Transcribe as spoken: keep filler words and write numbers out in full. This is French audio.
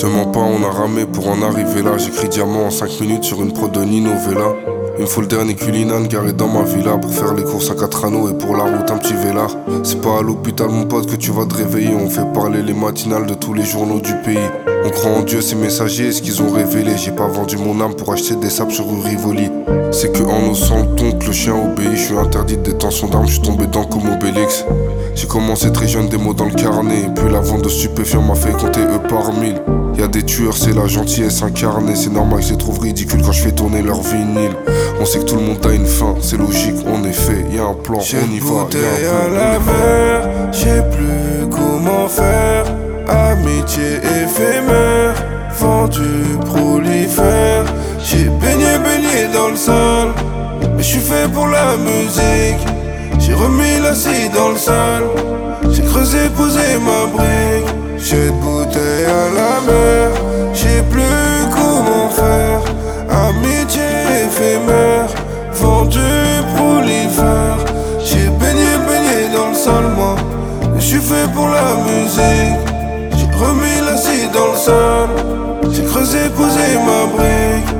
Te mens pas, on a ramé pour en arriver là. J'écris diamant en cinq minutes sur une prod de Nino Vella. Il me faut le dernier culinane garé dans ma villa pour faire les courses à quatre anneaux et pour la route un petit vélard. C'est pas à l'hôpital mon pote que tu vas te réveiller. On fait parler les matinales de tous les journaux du pays. On croit en Dieu, ces messagers, ce qu'ils ont révélé. J'ai pas vendu mon âme pour acheter des sables sur rue Rivoli. C'est que en osant le ton que le chien obéit. Je suis interdit de détention d'armes, je suis tombé dans comme Obélix. J'ai commencé très jeune, des mots dans le carnet. Et puis la vente de stupéfiants m'a fait compter eux par mille. Y'a des tueurs, c'est la gentillesse incarnée. C'est normal que je les trouve ridicules quand je fais tourner leur vinyle. On sait que tout le monde a une fin, c'est logique, en effet, y'a un plan, on y va, y'a un plan, à la mer, j'sais plus comment faire. Amitié éphémère, vendu prolifère. J'ai baigné, baigné dans le sale, mais j'suis fait pour la musique. J'ai remis l'acide dans le sale, j'ai creusé, posé ma brique. J'ai de bouteille à la mer, j'sais plus comment faire. Amitié éphémère, vendu prolifère. J'ai baigné, baigné dans le sale, moi. J'suis fait pour la musique. J'ai remis l'acide dans le sale, j'ai creusé, posé ma brique.